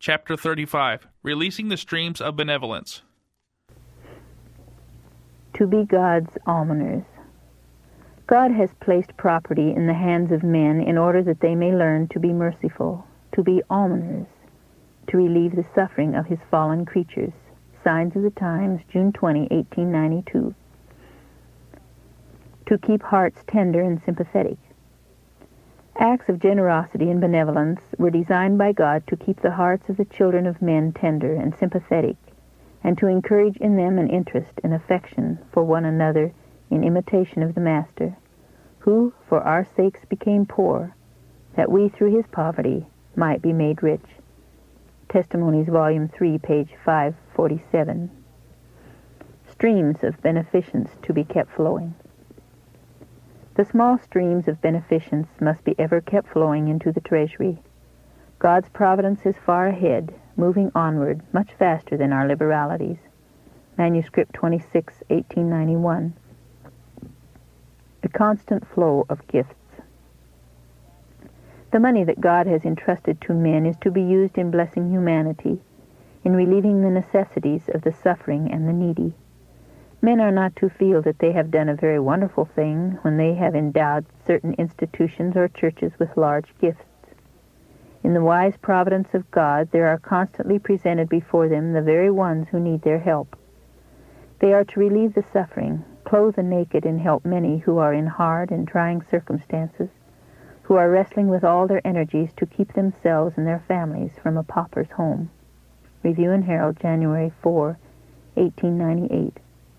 Chapter 35, Releasing the Streams of Benevolence. To be God's almoners. God has placed property in the hands of men in order that they may learn to be merciful, to be almoners, to relieve the suffering of his fallen creatures. Signs of the Times, June 20, 1892. To keep hearts tender and sympathetic. Acts of generosity and benevolence were designed by God to keep the hearts of the children of men tender and sympathetic, and to encourage in them an interest and affection for one another in imitation of the Master, who for our sakes became poor, that we through his poverty might be made rich. Testimonies, Volume 3, page 547. Streams of beneficence to be kept flowing. The small streams of beneficence must be ever kept flowing into the treasury. God's providence is far ahead, moving onward much faster than our liberalities. Manuscript 26, 1891. A constant flow of gifts. The money that God has entrusted to men is to be used in blessing humanity, in relieving the necessities of the suffering and the needy. Men are not to feel that they have done a very wonderful thing when they have endowed certain institutions or churches with large gifts. In the wise providence of God, there are constantly presented before them the very ones who need their help. They are to relieve the suffering, clothe the naked, and help many who are in hard and trying circumstances, who are wrestling with all their energies to keep themselves and their families from a pauper's home. Review and Herald, January 4, 1898.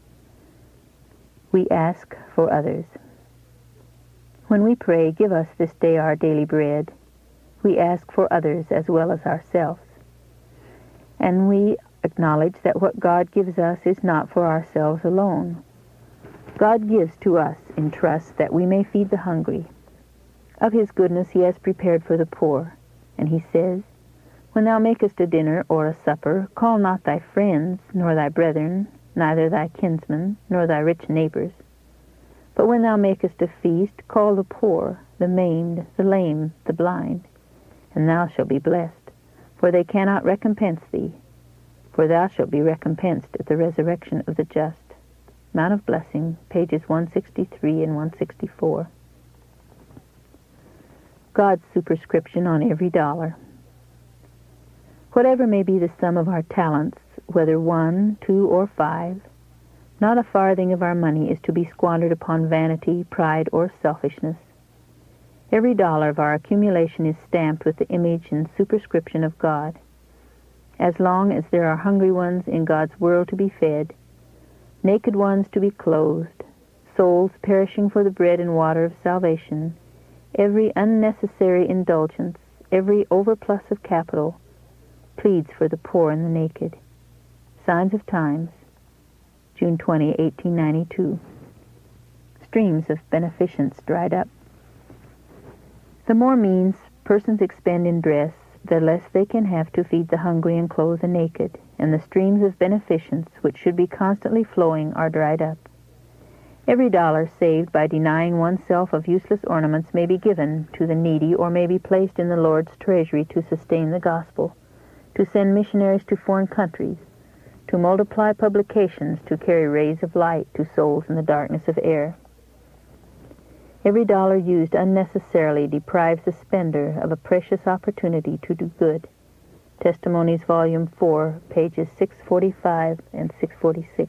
We ask for others. When we pray, "Give us this day our daily bread," we ask for others as well as ourselves. And we acknowledge that what God gives us is not for ourselves alone. God gives to us in trust that we may feed the hungry. Of his goodness he has prepared for the poor, and he says, "When thou makest a dinner or a supper, call not thy friends, nor thy brethren, neither thy kinsmen, nor thy rich neighbors. But when thou makest a feast, call the poor, the maimed, the lame, the blind, and thou shalt be blessed, for they cannot recompense thee, for thou shalt be recompensed at the resurrection of the just." Mount of Blessing, pages 163 and 164. God's superscription on every dollar. Whatever may be the sum of our talents, whether 1, 2, or 5, not a farthing of our money is to be squandered upon vanity, pride, or selfishness. Every dollar of our accumulation is stamped with the image and superscription of God. As long as there are hungry ones in God's world to be fed, naked ones to be clothed, souls perishing for the bread and water of salvation, every unnecessary indulgence, every overplus of capital, pleads for the poor and the naked. Signs of Times, June 20, 1892. Streams of beneficence dried up. The more means persons expend in dress, the less they can have to feed the hungry and clothe the naked, and the streams of beneficence, which should be constantly flowing, are dried up. Every dollar saved by denying oneself of useless ornaments may be given to the needy, or may be placed in the Lord's treasury to sustain the gospel, to send missionaries to foreign countries, to multiply publications, to carry rays of light to souls in the darkness of air. Every dollar used unnecessarily deprives the spender of a precious opportunity to do good. Testimonies, Volume 4, pages 645 and 646.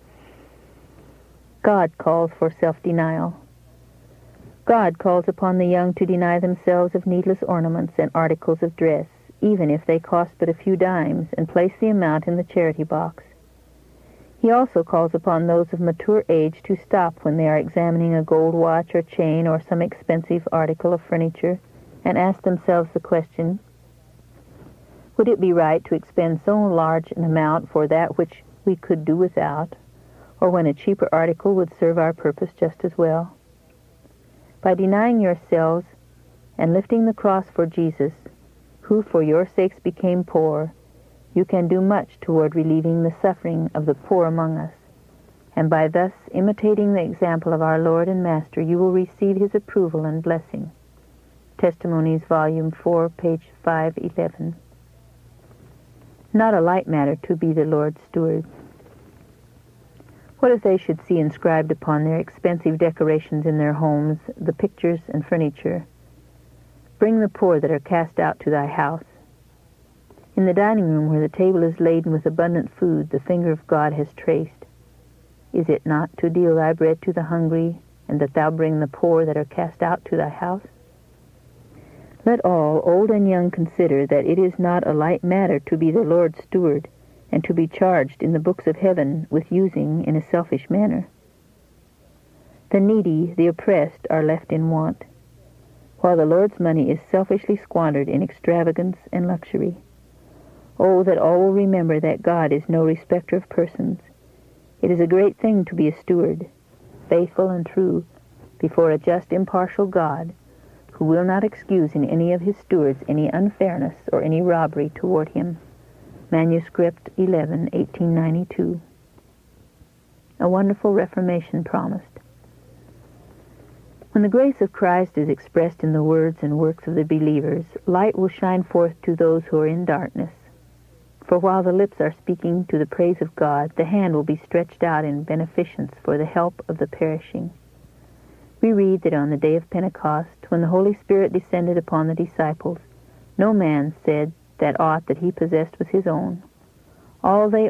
God calls for self-denial. God calls upon the young to deny themselves of needless ornaments and articles of dress, even if they cost but a few dimes, and place the amount in the charity box. He also calls upon those of mature age to stop when they are examining a gold watch or chain or some expensive article of furniture, and ask themselves the question, would it be right to expend so large an amount for that which we could do without, or when a cheaper article would serve our purpose just as well? By denying yourselves and lifting the cross for Jesus, who for your sakes became poor, you can do much toward relieving the suffering of the poor among us. And by thus imitating the example of our Lord and Master, you will receive his approval and blessing. Testimonies, Volume 4, page 511. not a light matter to be the Lord's steward. What if they should see inscribed upon their expensive decorations in their homes the pictures and furniture, "Bring the poor that are cast out to thy house"? In the dining room where the table is laden with abundant food the finger of God has traced, "Is it not to deal thy bread to the hungry, and that thou bring the poor that are cast out to thy house"? Let all, old and young, consider that it is not a light matter to be the Lord's steward, and to be charged in the books of heaven with using in a selfish manner. The needy, the oppressed, are left in want, while the Lord's money is selfishly squandered in extravagance and luxury. Oh, that all will remember that God is no respecter of persons. It is a great thing to be a steward, faithful and true, before a just, impartial God, who will not excuse in any of his stewards any unfairness or any robbery toward him. Manuscript 11, 1892. A wonderful reformation promised. When the grace of Christ is expressed in the words and works of the believers, light will shine forth to those who are in darkness. For while the lips are speaking to the praise of God, the hand will be stretched out in beneficence for the help of the perishing. We read that on the day of Pentecost, when the Holy Spirit descended upon the disciples, no man said that aught that he possessed was his own. All they